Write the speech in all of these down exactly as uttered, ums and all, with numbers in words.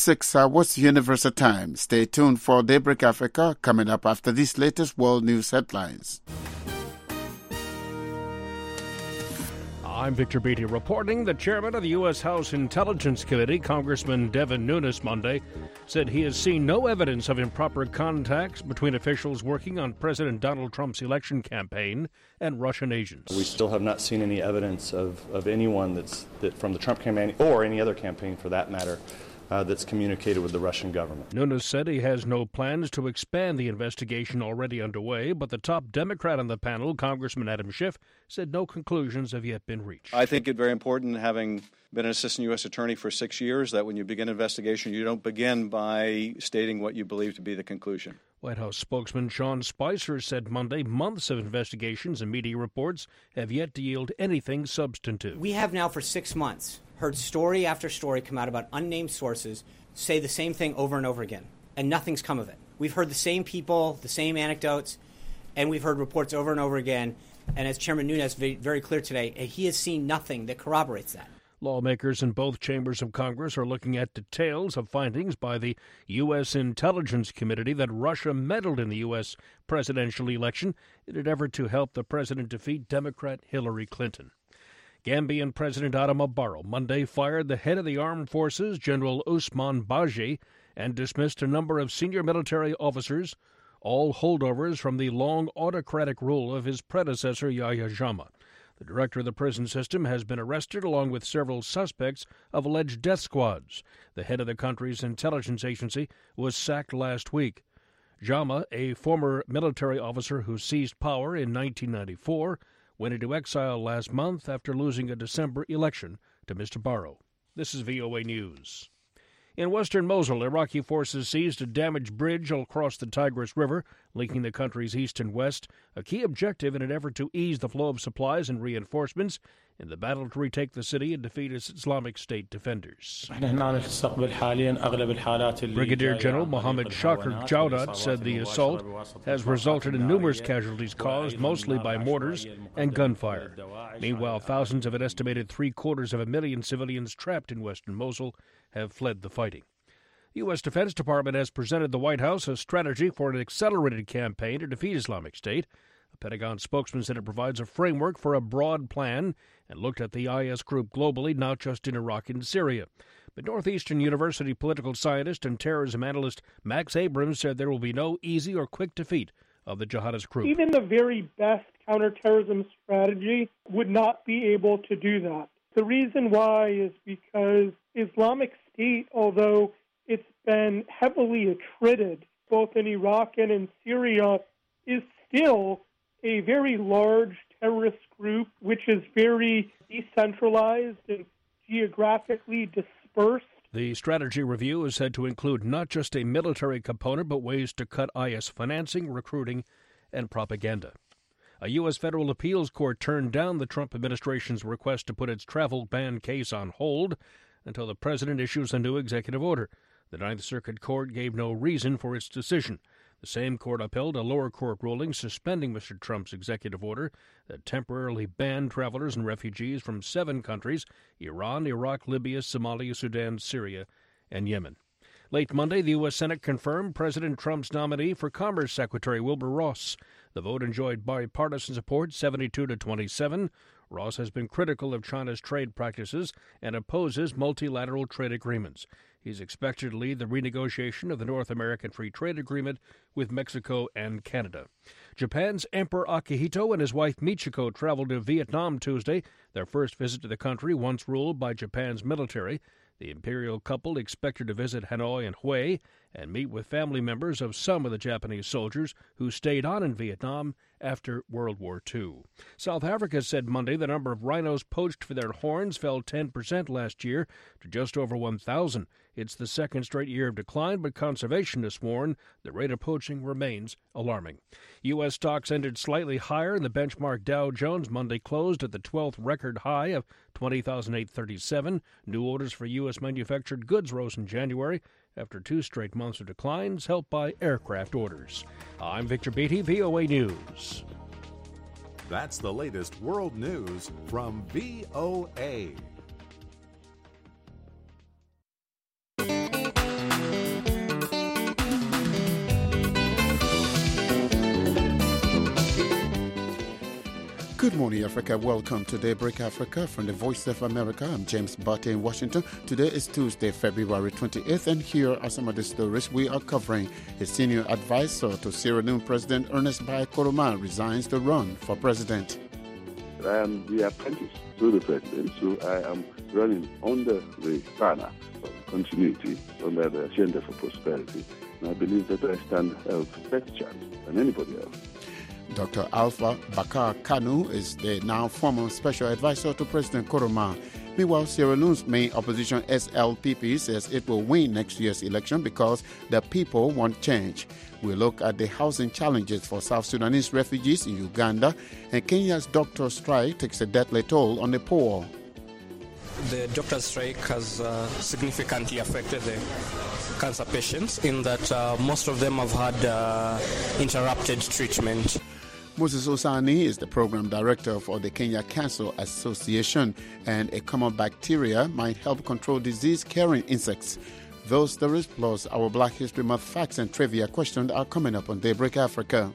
six hours Universal Time. Stay tuned for Daybreak Africa coming up after these latest world news headlines. I'm Victor Beatty reporting. The chairman of the U S House Intelligence Committee, Congressman Devin Nunes, Monday said he has seen no evidence of improper contacts between officials working on President Donald Trump's election campaign and Russian agents. We still have not seen any evidence of, of anyone that's that from the Trump campaign or any other campaign for that matter uh, that's communicated with the Russian government. Nunes said he has no plans to expand the investigation already underway, but the top Democrat on the panel, Congressman Adam Schiff, said no conclusions have yet been reached. I think it's very important, having been an assistant U S attorney for six years, that when you begin an investigation, you don't begin by stating what you believe to be the conclusion. White House spokesman Sean Spicer said Monday months of investigations and media reports have yet to yield anything substantive. We have now for six months heard story after story come out about unnamed sources say the same thing over and over again, and nothing's come of it. We've heard the same people, the same anecdotes, and we've heard reports over and over again. And as Chairman Nunes made very clear today, he has seen nothing that corroborates that. Lawmakers in both chambers of Congress are looking at details of findings by the U S Intelligence Committee that Russia meddled in the U S presidential election in an effort to help the president defeat Democrat Hillary Clinton. Gambian President Adama Barrow Monday fired the head of the armed forces, General Ousmane Badji, and dismissed a number of senior military officers, all holdovers from the long autocratic rule of his predecessor, Yahya Jammeh. The director of the prison system has been arrested along with several suspects of alleged death squads. The head of the country's intelligence agency was sacked last week. Jammeh, a former military officer who seized power in nineteen ninety-four, went into exile last month after losing a December election to Mister Barrow. This is V O A News. In western Mosul, Iraqi forces seized a damaged bridge across the Tigris River, linking the country's east and west, a key objective in an effort to ease the flow of supplies and reinforcements in the battle to retake the city and defeat its Islamic State defenders. Brigadier General Mohammed Shakir Jawdat said the assault has resulted in numerous casualties caused mostly by mortars and gunfire. Meanwhile, thousands of an estimated three-quarters of a million civilians trapped in western Mosul have fled the fighting. The U S Defense Department has presented the White House a strategy for an accelerated campaign to defeat Islamic State. A Pentagon spokesman said it provides a framework for a broad plan and looked at the I S group globally, not just in Iraq and Syria. But Northeastern University political scientist and terrorism analyst Max Abrams said there will be no easy or quick defeat of the jihadist group. Even the very best counterterrorism strategy would not be able to do that. The reason why is because Islamic State, although it's been heavily attrited both in Iraq and in Syria, is still a very large terrorist group which is very decentralized and geographically dispersed. The strategy review is said to include not just a military component, but ways to cut I S financing, recruiting, and propaganda. A U S federal appeals court turned down the Trump administration's request to put its travel ban case on hold until the president issues a new executive order. The Ninth Circuit Court gave no reason for its decision. The same court upheld a lower court ruling suspending Mister Trump's executive order that temporarily banned travelers and refugees from seven countries: Iran, Iraq, Libya, Somalia, Sudan, Syria, and Yemen. Late Monday, the U S Senate confirmed President Trump's nominee for Commerce Secretary Wilbur Ross. The vote enjoyed bipartisan support, seventy-two to twenty-seven. Ross has been critical of China's trade practices and opposes multilateral trade agreements. He's expected to lead the renegotiation of the North American Free Trade Agreement with Mexico and Canada. Japan's Emperor Akihito and his wife Michiko traveled to Vietnam Tuesday, their first visit to the country once ruled by Japan's military. The imperial couple expected to visit Hanoi and Hue and meet with family members of some of the Japanese soldiers who stayed on in Vietnam after World War Two. South Africa said Monday the number of rhinos poached for their horns fell ten percent last year to just over one thousand. It's the second straight year of decline, but conservationists warn the rate of poaching remains alarming. U S stocks ended slightly higher, and the benchmark Dow Jones Monday closed at the twelfth record high of twenty thousand eight hundred thirty-seven. New orders for U S manufactured goods rose in January after two straight months of declines, helped by aircraft orders. I'm Victor Beatty, V O A News. That's the latest world news from V O A. Good morning, Africa. Welcome to Daybreak Africa from the Voice of America. I'm James Barty in Washington. Today is Tuesday, February twenty-eighth, and here are some of the stories we are covering. A senior advisor to Sierra Leone President Ernest Bai Koroma resigns to run for president. I am the apprentice to the president, so I am running under the banner of continuity, under the agenda for prosperity, and I believe that I stand a better chance than anybody else. Doctor Alpha Bakar Kanu is the now former special advisor to President Koroma. Meanwhile, Sierra Leone's main opposition S L P P says it will win next year's election because the people want change. We'll look at the housing challenges for South Sudanese refugees in Uganda, and Kenya's doctor strike takes a deadly toll on the poor. The doctor's strike has uh, significantly affected the cancer patients in that uh, most of them have had uh, interrupted treatment. Moses Osani is the program director for the Kenya Cancer Association, and a common bacteria might help control disease-carrying insects. Those stories plus our Black History Month facts and trivia questions are coming up on Daybreak Africa.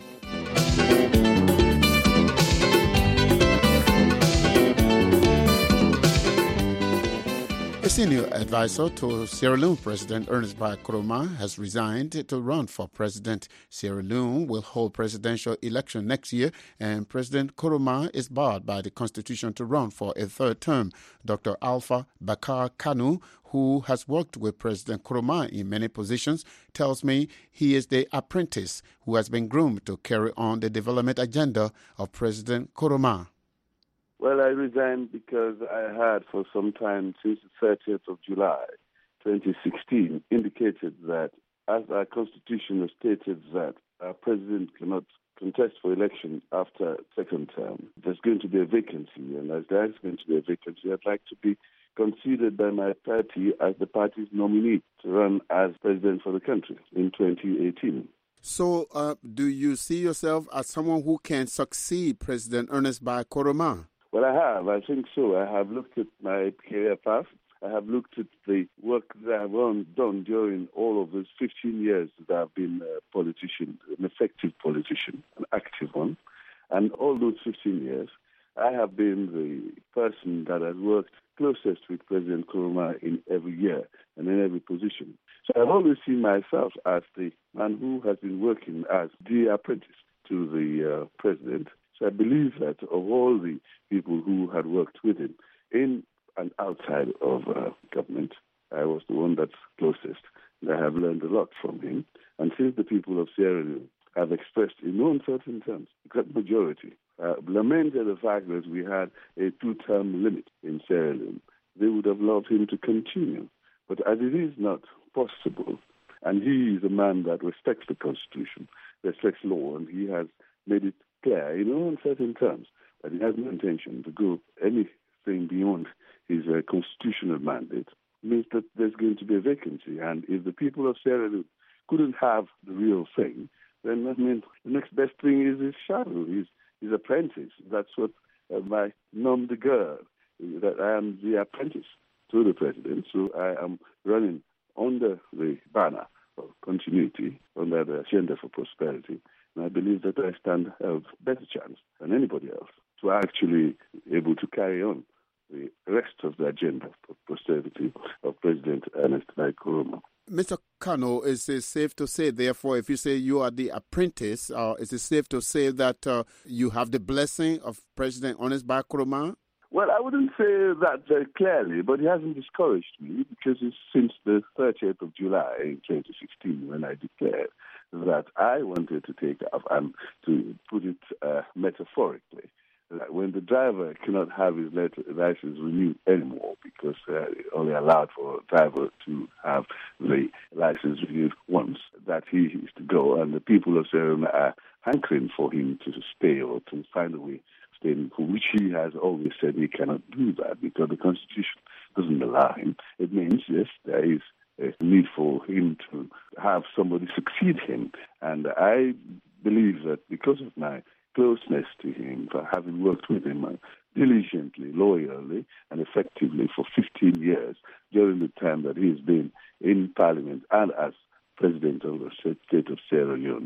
A senior advisor to Sierra Leone President Ernest Bai Koroma has resigned to run for president. Sierra Leone will hold presidential election next year, and President Koroma is barred by the constitution to run for a third term. Doctor Alpha Bakar Kanu, who has worked with President Koroma in many positions, tells me he is the apprentice who has been groomed to carry on the development agenda of President Koroma. Well, I resigned because I had for some time, since the thirtieth of July, twenty sixteen, indicated that as our constitution has stated that our president cannot contest for election after second term, there's going to be a vacancy. And as there is going to be a vacancy, I'd like to be considered by my party as the party's nominee to run as president for the country in twenty eighteen. So uh, do you see yourself as someone who can succeed President Ernest Bai Koroma? Well, I have. I think so. I have looked at my career path. I have looked at the work that I have done during all of those fifteen years that I've been a politician, an effective politician, an active one. And all those fifteen years, I have been the person that has worked closest with President Koroma in every year and in every position. So I've always seen myself as the man who has been working as the apprentice to the uh, president. So I believe that of all the people who had worked with him in and outside of uh, government, I was the one that's closest. And I have learned a lot from him. And since the people of Sierra Leone have expressed in no uncertain terms, a great majority, uh, lamented the fact that we had a two-term limit in Sierra Leone, they would have loved him to continue. But as it is not possible, and he is a man that respects the Constitution, respects law, and he has made it clear in no uncertain terms that he has no intention to go anything beyond his uh, constitutional mandate, means that there's going to be a vacancy. And if the people of Sierra Leone couldn't have the real thing, then I mean, the next best thing is his shadow, his, his apprentice. That's what uh, my nom de guerre, that I am the apprentice to the president. So I am running under the banner of continuity, under the agenda for prosperity. And I believe that I stand a better chance than anybody else to actually able to carry on the rest of the agenda for prosperity of President Ernest Bai Koroma. Mister Kano, is it safe to say, therefore, if you say you are the apprentice, uh, is it safe to say that uh, you have the blessing of President Ernest Bai Koroma? Well, I wouldn't say that very clearly, but he hasn't discouraged me because it's since the thirtieth of July in twenty sixteen when I declared that I wanted to take off, and to put it uh, metaphorically, that when the driver cannot have his license renewed anymore because uh, only allowed for a driver to have the license renewed once, that he is to go, and the people of Sierra Leone are hankering for him to stay or to find a way for which he has always said he cannot do that because the Constitution doesn't allow him. It means, yes, there is a need for him to have somebody succeed him. And I believe that because of my closeness to him, for having worked with him diligently, loyally, and effectively for fifteen years during the time that he has been in Parliament and as President of the State of Sierra Leone,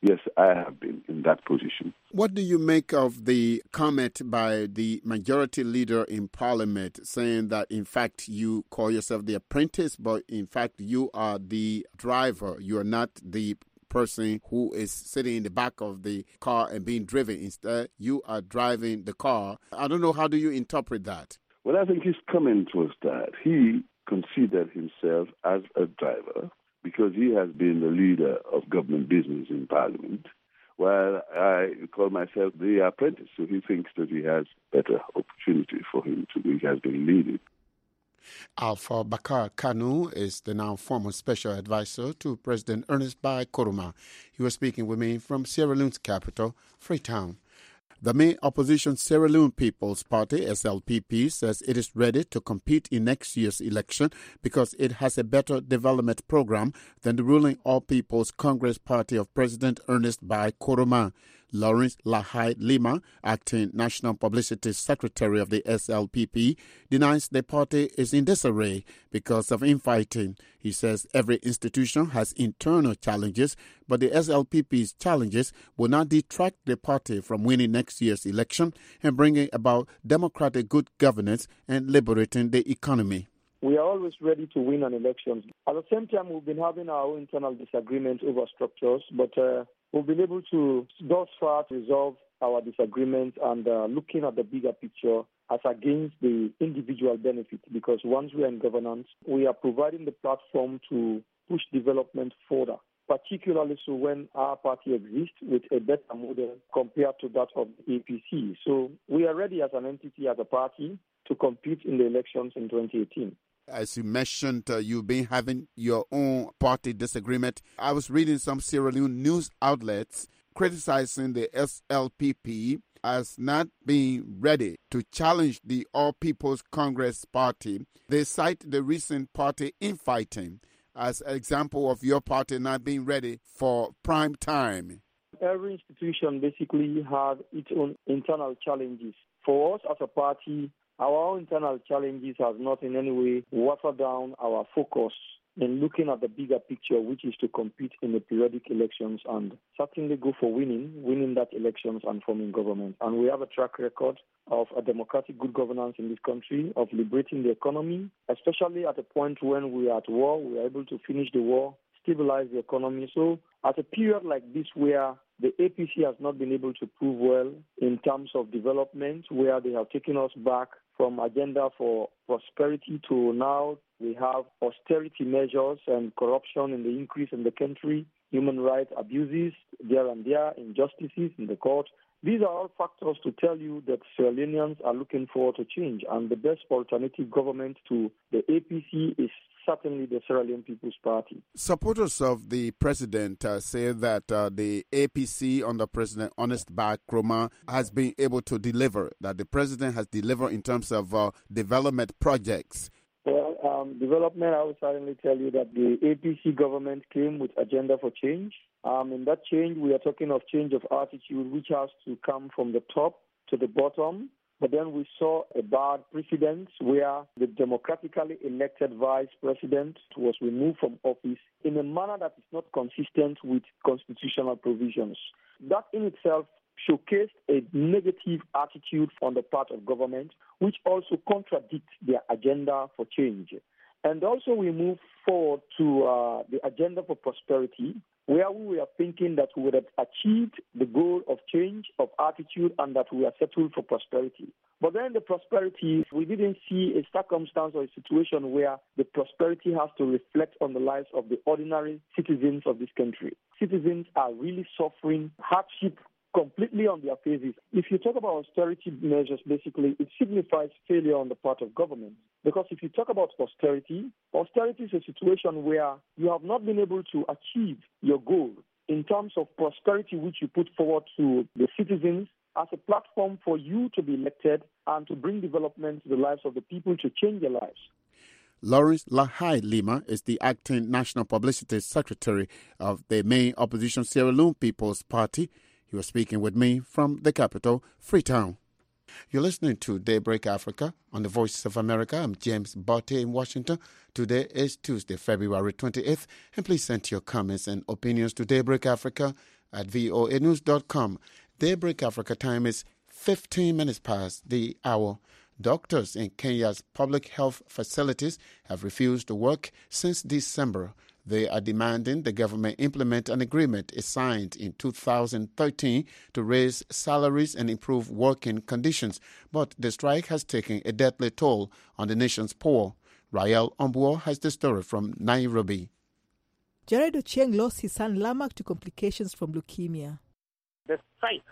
Yes, I have been in that position. What do you make of the comment by the majority leader in Parliament saying that, in fact, you call yourself the apprentice, but in fact, you are the driver. You are not the person who is sitting in the back of the car and being driven. Instead, you are driving the car. I don't know, how do you interpret that? Well, I think his comment was that he considered himself as a driver because he has been the leader of government business in Parliament, while I call myself the apprentice. So he thinks that he has better opportunity for him to be. He has been leading. Alpha Bakar Kanu is the now former special advisor to President Ernest Bai Koroma. He was speaking with me from Sierra Leone's capital, Freetown. The main opposition Sierra Leone People's Party, S L P P, says it is ready to compete in next year's election because it has a better development program than the ruling All People's Congress Party of President Ernest Bai Koroma. Lawrence Lahai Lima, acting National Publicity Secretary of the S L P P, denies the party is in disarray because of infighting. He says every institution has internal challenges, but the S L P P's challenges will not detract the party from winning next year's election and bringing about democratic good governance and liberating the economy. We are always ready to win an election. At the same time, we've been having our own internal disagreements over structures, but uh, we've been able to, thus far, resolve our disagreements and uh, looking at the bigger picture as against the individual benefit, because once we are in governance, we are providing the platform to push development further, particularly so when our party exists with a better model compared to that of the A P C. So we are ready as an entity, as a party, to compete in the elections in twenty eighteen. As you mentioned, uh, you've been having your own party disagreement. I was reading some Sierra Leone news outlets criticizing the S L P P as not being ready to challenge the All People's Congress Party. They cite the recent party infighting as an example of your party not being ready for prime time. Every institution basically has its own internal challenges. For us as a party, our own internal challenges have not in any way watered down our focus in looking at the bigger picture, which is to compete in the periodic elections and certainly go for winning, winning that elections and forming government. And we have a track record of a democratic good governance in this country, of liberating the economy, especially at a point when we are at war, we are able to finish the war, stabilize the economy. So at a period like this where the A P C has not been able to prove well in terms of development, where they have taken us back from agenda for prosperity to now we have austerity measures and corruption in the increase in the country, human rights abuses there and there, injustices in the court. These are all factors to tell you that Sierra Leoneans are looking forward to change, and the best alternative government to the A P C is certainly the Sierra Leone People's Party. Supporters of the president uh, say that uh, the A P C under President Ernest Bai Koroma has been able to deliver, that the president has delivered in terms of uh, development projects. Well, um, development, I will certainly tell you that the A P C government came with agenda for change. Um, in that change, we are talking of change of attitude, which has to come from the top to the bottom. But then we saw a bad precedent where the democratically elected vice president was removed from office in a manner that is not consistent with constitutional provisions. That in itself showcased a negative attitude on the part of government, which also contradicts their agenda for change. And also we move forward to uh, the agenda for prosperity, where we were thinking that we would have achieved the goal of change of attitude and that we are settled for prosperity. But then the prosperity, we didn't see a circumstance or a situation where the prosperity has to reflect on the lives of the ordinary citizens of this country. Citizens are really suffering hardship completely on their faces. If you talk about austerity measures, basically, it signifies failure on the part of government. Because if you talk about austerity, austerity is a situation where you have not been able to achieve your goal in terms of prosperity, which you put forward to the citizens as a platform for you to be elected and to bring development to the lives of the people, to change their lives. Lawrence Lahai Lima is the acting National Publicity Secretary of the main opposition Sierra Leone People's Party. He was speaking with me from the capital, Freetown. You're listening to Daybreak Africa on the Voice of America. I'm James Botte in Washington. Today is Tuesday, February twenty-eighth. And please send your comments and opinions to daybreak africa at voa news dot com. Daybreak Africa time is fifteen minutes past the hour. Doctors in Kenya's public health facilities have refused to work since December. They are demanding the government implement an agreement it signed in two thousand thirteen to raise salaries and improve working conditions. But the strike has taken a deadly toll on the nation's poor. Rael Ombuo has the story from Nairobi. Jared Ochieng lost his son Lamak to complications from leukemia. The strike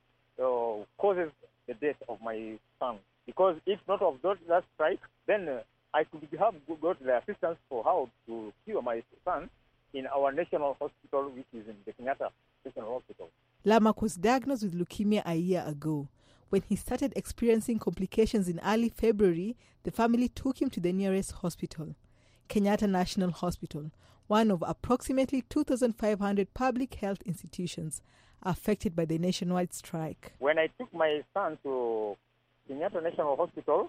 uh, causes the death of my son. Because if not of that strike, then uh, I could have got the assistance for how to cure my son in our national hospital, which is in the Kenyatta National Hospital. Lamak was diagnosed with leukemia a year ago. When he started experiencing complications in early February, the family took him to the nearest hospital, Kenyatta National Hospital, one of approximately two thousand five hundred public health institutions affected by the nationwide strike. When I took my son to Kenyatta National Hospital,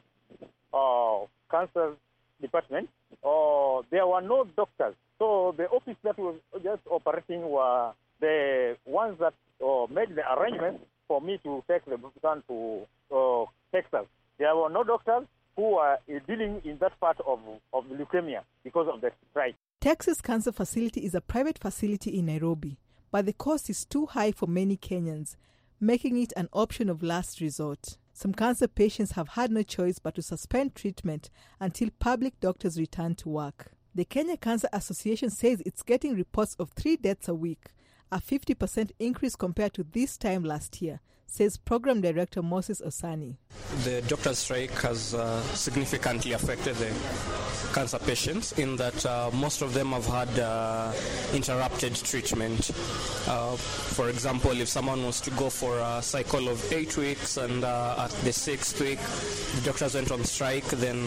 uh, cancer department, uh, there were no doctors. So the office that was just operating were the ones that uh, made the arrangements for me to take the son to uh, Texas. There were no doctors who were uh, dealing in that part of, of the leukemia because of the strike. Texas Cancer Facility is a private facility in Nairobi, but the cost is too high for many Kenyans, making it an option of last resort. Some cancer patients have had no choice but to suspend treatment until public doctors return to work. The Kenya Cancer Association says it's getting reports of three deaths a week, a fifty percent increase compared to this time last year, says Program Director Moses Osani. The doctor's strike has uh, significantly affected the cancer patients in that uh, most of them have had uh, interrupted treatment. Uh, for example, if someone wants to go for a cycle of eight weeks and uh, at the sixth week the doctors went on strike, then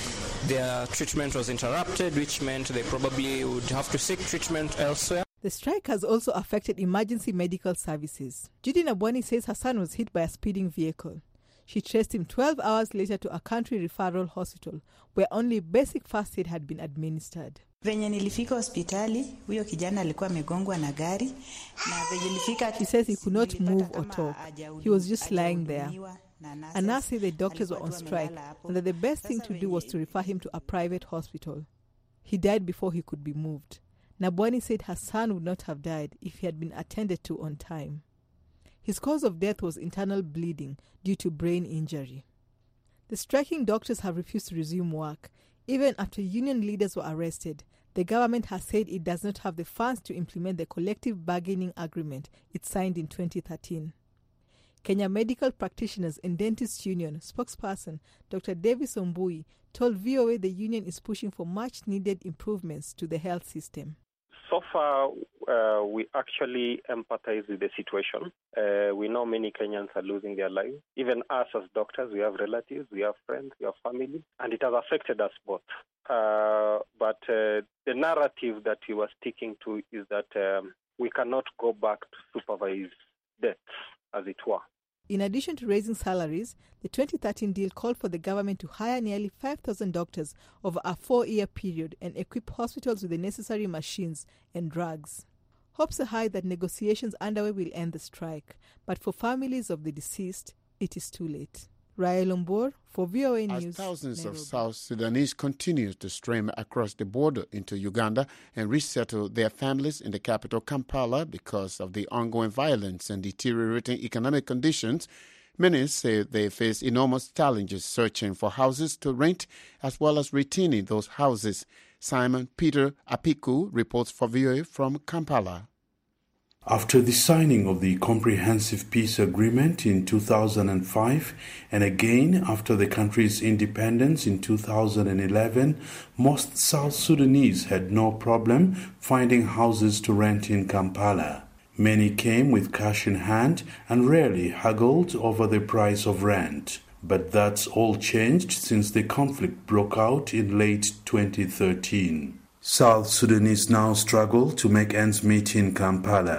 their treatment was interrupted, which meant they probably would have to seek treatment elsewhere. The strike has also affected emergency medical services. Judy Nabwani says her son was hit by a speeding vehicle. She traced him twelve hours later to a country referral hospital where only basic first aid had been administered. Venye nilifika hospitali, huyo kijana alikuwa amegongwa na gari na venye nilifika. He says he could not move or talk. He was just lying there. And now say the doctors were on strike and that the best thing to do was to refer him to a private hospital. He died before he could be moved. Nabwani said her son would not have died if he had been attended to on time. His cause of death was internal bleeding due to brain injury. The striking doctors have refused to resume work. Even after union leaders were arrested, the government has said it does not have the funds to implement the collective bargaining agreement it signed in twenty thirteen. Kenya Medical Practitioners and Dentists Union spokesperson Doctor Davis Ombui told V O A the union is pushing for much-needed improvements to the health system. So far, uh, we actually empathize with the situation. Uh, we know many Kenyans are losing their lives. Even us as doctors, we have relatives, we have friends, we have family, and it has affected us both. Uh, but uh, the narrative that we were sticking to is that um, we cannot go back to supervise deaths, as it were. In addition to raising salaries, the twenty thirteen deal called for the government to hire nearly five thousand doctors over a four-year period and equip hospitals with the necessary machines and drugs. Hopes are high that negotiations underway will end the strike, but for families of the deceased, it is too late. Rael Ombor for V O A News. As thousands Nairobi. of South Sudanese continue to stream across the border into Uganda and resettle their families in the capital Kampala because of the ongoing violence and deteriorating economic conditions, many say they face enormous challenges searching for houses to rent as well as retaining those houses. Simon Peter Apiku reports for V O A from Kampala. After the signing of the Comprehensive Peace Agreement in two thousand five and again after the country's independence in two thousand eleven, most South Sudanese had no problem finding houses to rent in Kampala. Many came with cash in hand and rarely haggled over the price of rent. But that's all changed since the conflict broke out in late twenty thirteen. South Sudanese now struggle to make ends meet in Kampala.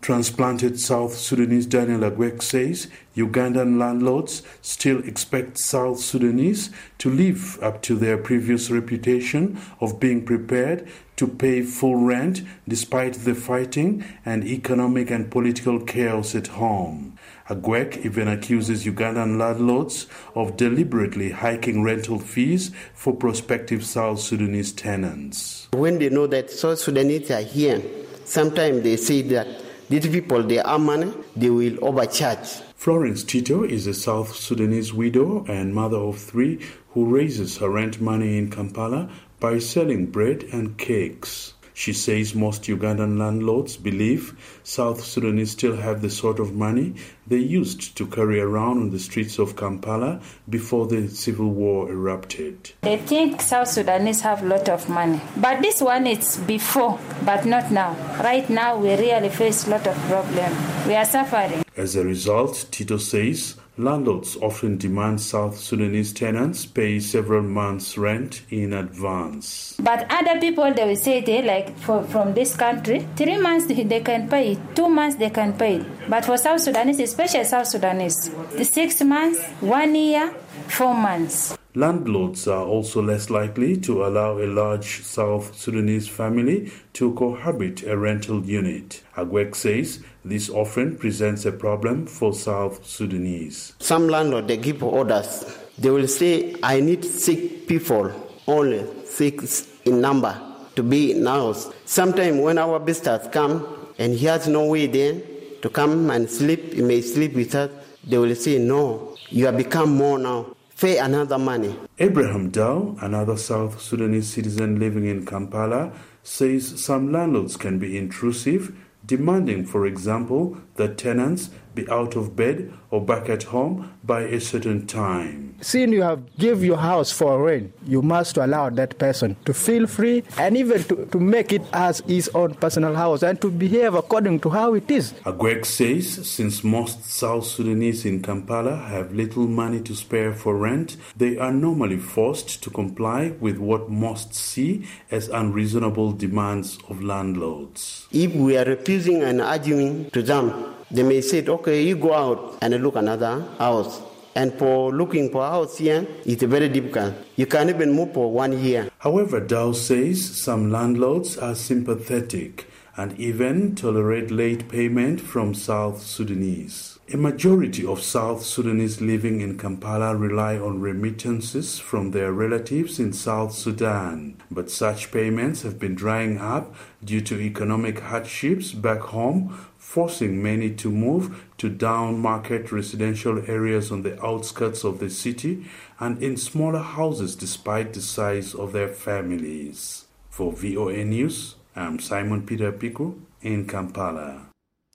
Transplanted South Sudanese Daniel Agwek says Ugandan landlords still expect South Sudanese to live up to their previous reputation of being prepared to pay full rent despite the fighting and economic and political chaos at home. Agwek even accuses Ugandan landlords of deliberately hiking rental fees for prospective South Sudanese tenants. When they know that South Sudanese are here, sometimes they say that these people, they are money, they will overcharge. Florence Tito is a South Sudanese widow and mother of three who raises her rent money in Kampala by selling bread and cakes. She says most Ugandan landlords believe South Sudanese still have the sort of money they used to carry around on the streets of Kampala before the civil war erupted. They think South Sudanese have a lot of money. But this one is before, but not now. Right now, we really face a lot of problems. We are suffering. As a result, Tito says, landlords often demand South Sudanese tenants pay several months' rent in advance. But other people, they will say they like for, from this country, three months they can pay, two months they can pay. But for South Sudanese, especially South Sudanese, the six months, one year, four months. Landlords are also less likely to allow a large South Sudanese family to cohabit a rental unit. Agwek says this often presents a problem for South Sudanese. Some landlords, they give orders. They will say, I need six people, only six in number, to be in the house. Sometimes when our visitors come and he has no way then to come and sleep, he may sleep with us, they will say, no, you have become more now. Pay another money. Abraham Dow, another South Sudanese citizen living in Kampala, says some landlords can be intrusive, demanding, for example, that tenants be out of bed or back at home by a certain time. Since you have give your house for rent, you must allow that person to feel free and even to, to make it as his own personal house and to behave according to how it is. Agwek says since most South Sudanese in Kampala have little money to spare for rent, they are normally forced to comply with what most see as unreasonable demands of landlords. If we are refusing and arguing to them, they may say, okay, you go out and look another house. And for looking for a house here, it's very difficult. You can't even move for one year. However, Dow says some landlords are sympathetic and even tolerate late payment from South Sudanese. A majority of South Sudanese living in Kampala rely on remittances from their relatives in South Sudan, but such payments have been drying up due to economic hardships back home, forcing many to move to down-market residential areas on the outskirts of the city and in smaller houses despite the size of their families. For V O A News, I'm Simon Peter Piku in Kampala.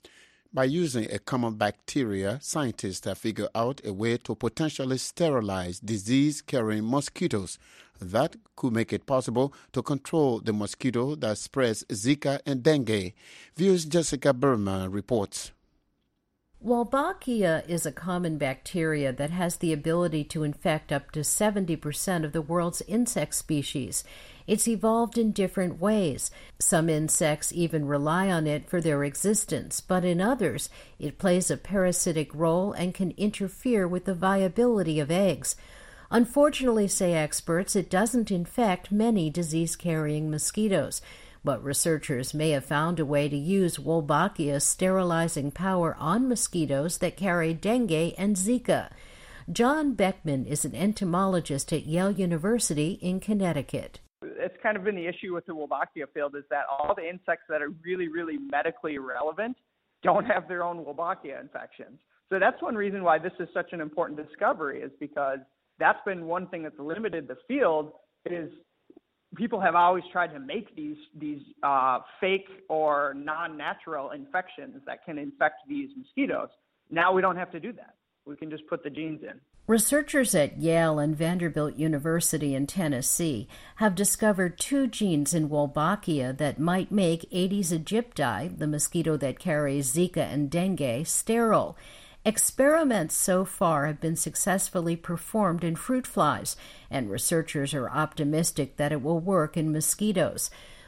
By using a common bacteria, scientists have figured out a way to potentially sterilize disease-carrying mosquitoes that could make it possible to control the mosquito that spreads Zika and dengue. Viewers Jessica Burma reports. Wolbachia is a common bacteria that has the ability to infect up to seventy percent of the world's insect species. It's evolved in different ways. Some insects even rely on it for their existence, but in others, it plays a parasitic role and can interfere with the viability of eggs. Unfortunately, say experts, it doesn't infect many disease-carrying mosquitoes, but researchers may have found a way to use Wolbachia's sterilizing power on mosquitoes that carry dengue and Zika. John Beckman is an entomologist at Yale University in Connecticut. It's kind of been the issue with the Wolbachia field is that all the insects that are really, really medically relevant don't have their own Wolbachia infections. So that's one reason why this is such an important discovery, is because that's been one thing that's limited the field. Is people have always tried to make these these uh, fake or non-natural infections that can infect these mosquitoes. Now we don't have to do that. We can just put the genes in. Researchers at Yale and Vanderbilt University in Tennessee have discovered two genes in Wolbachia that might make Aedes aegypti, the mosquito that carries Zika and dengue, sterile. Experiments so far have been successfully performed in fruit flies, and researchers are optimistic that it will work in mosquitoes.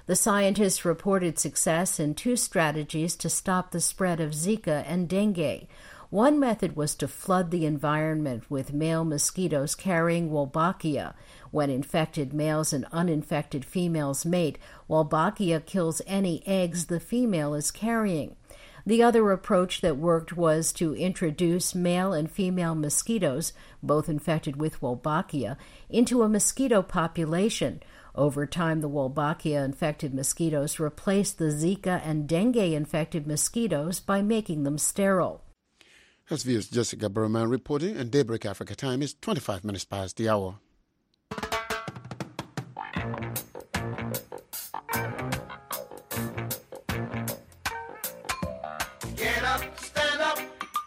The scientists reported success in two strategies to stop the spread of Zika and dengue. One method was to flood the environment with male mosquitoes carrying Wolbachia. When infected males and uninfected females mate, Wolbachia kills any eggs the female is carrying. The other approach that worked was to introduce male and female mosquitoes, both infected with Wolbachia, into a mosquito population. Over time, the Wolbachia-infected mosquitoes replaced the Zika and dengue-infected mosquitoes by making them sterile. That's V O's Jessica Berman reporting, and Daybreak Africa time is twenty-five minutes past the hour. Get up, stand up,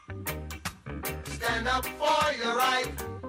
stand up for your right.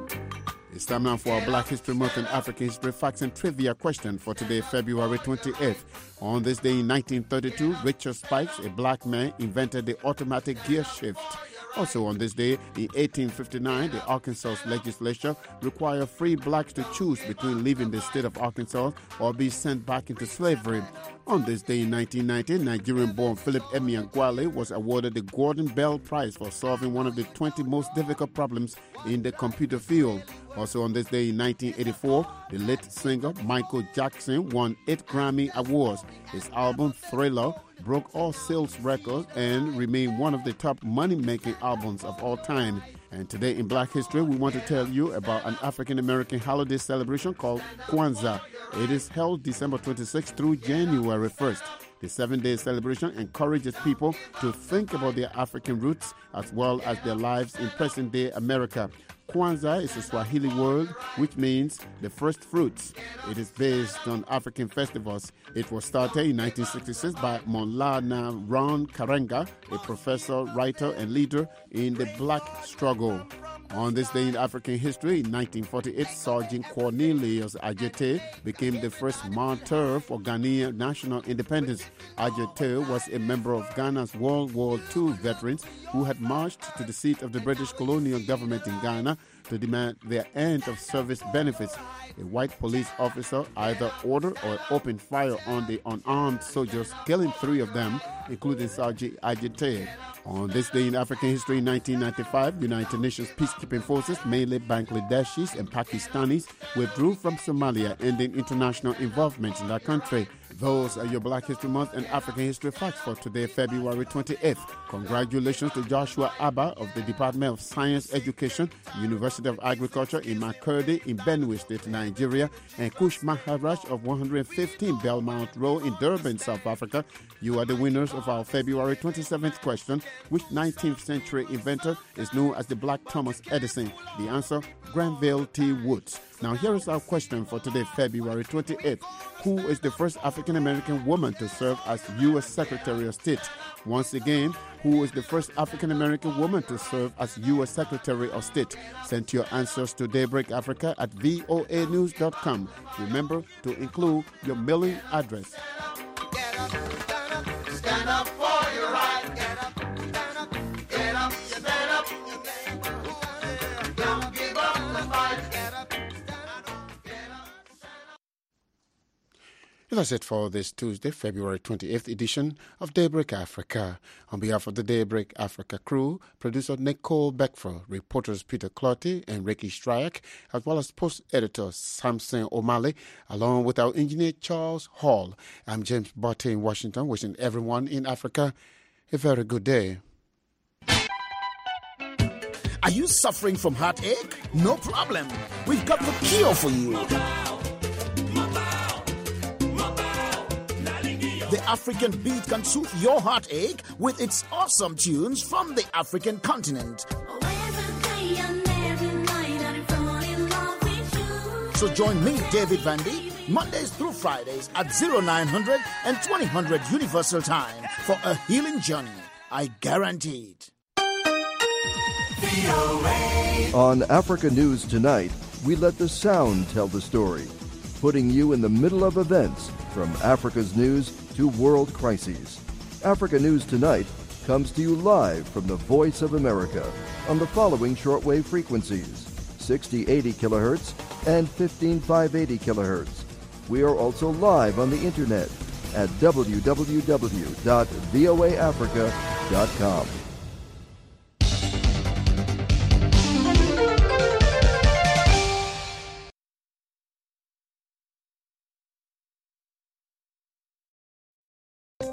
It's time now for our Black History Month and African History Facts and Trivia question for today, February twenty-eighth. On this day in nineteen thirty-two, Richard Spikes, a black man, invented the automatic gear shift. Also on this day, in eighteen fifty-nine, the Arkansas legislature required free blacks to choose between leaving the state of Arkansas or be sent back into slavery. On this day in nineteen ninety, Nigerian-born Philip Emeagwali was awarded the Gordon Bell Prize for solving one of the twenty most difficult problems in the computer field. Also on this day in nineteen eighty-four, the late singer Michael Jackson won eight Grammy Awards. His album Thriller broke all sales records and remained one of the top money-making albums of all time. And today in Black History, we want to tell you about an African-American holiday celebration called Kwanzaa. It is held December twenty-sixth through January first. The seven-day celebration encourages people to think about their African roots as well as their lives in present-day America. Kwanzaa is a Swahili word which means the first fruits. It is based on African festivals. It was started in nineteen sixty-six by Maulana Ron Karenga, a professor, writer, and leader in the black struggle. On this day in African history, in nineteen forty-eight, Sergeant Cornelius Adjette became the first martyr for Ghanaian national independence. Adjette was a member of Ghana's World War Two veterans who had marched to the seat of the British colonial government in Ghana to demand their end of service benefits. A white police officer either ordered or opened fire on the unarmed soldiers, killing three of them, including Sergeant Adjette. On this day in African history in nineteen ninety-five, United Nations peacekeeping forces, mainly Bangladeshis and Pakistanis, withdrew from Somalia, ending international involvement in that country. Those are your Black History Month and African History Facts for today, February twenty-eighth. Congratulations to Joshua Abba of the Department of Science Education, University of Agriculture in Makurdi in Benue State, Nigeria, and Kush Maharaj of one hundred fifteen Belmont Road in Durban, South Africa. You are the winners of our February twenty-seventh question. Which nineteenth century inventor is known as the Black Thomas Edison? The answer, Granville T. Woods. Now here is our question for today, February twenty-eighth. Who is the first African-American woman to serve as U S Secretary of State? Once again, who is the first African-American woman to serve as U S Secretary of State? Send your answers to Daybreak Africa at V O A news dot com. Remember to include your mailing address. Get up, stand up, stand up for your right. Get up, stand up, get up, stand up. Don't give up the fight. Get up, stand up, get up. That's it for this Tuesday, February twenty-eighth edition of Daybreak Africa. On behalf of the Daybreak Africa crew, producer Nicole Beckford, reporters Peter Clotty and Ricky Stryak, as well as post-editor Samson O'Malley, along with our engineer Charles Hall. I'm James Botte in Washington, wishing everyone in Africa a very good day. Are you suffering from heartache? No problem. We've got the cure for you. The African beat can soothe your heartache with its awesome tunes from the African continent. So join me, David Vandy, Mondays through Fridays at oh nine hundred and twenty hundred Universal Time for a healing journey. I guarantee it. On Africa News Tonight, we let the sound tell the story, putting you in the middle of events from Africa's news to world crises. Africa News Tonight comes to you live from the Voice of America on the following shortwave frequencies: sixty eighty kilohertz and fifteen five eighty kilohertz. We are also live on the internet at w w w dot v o a africa dot com.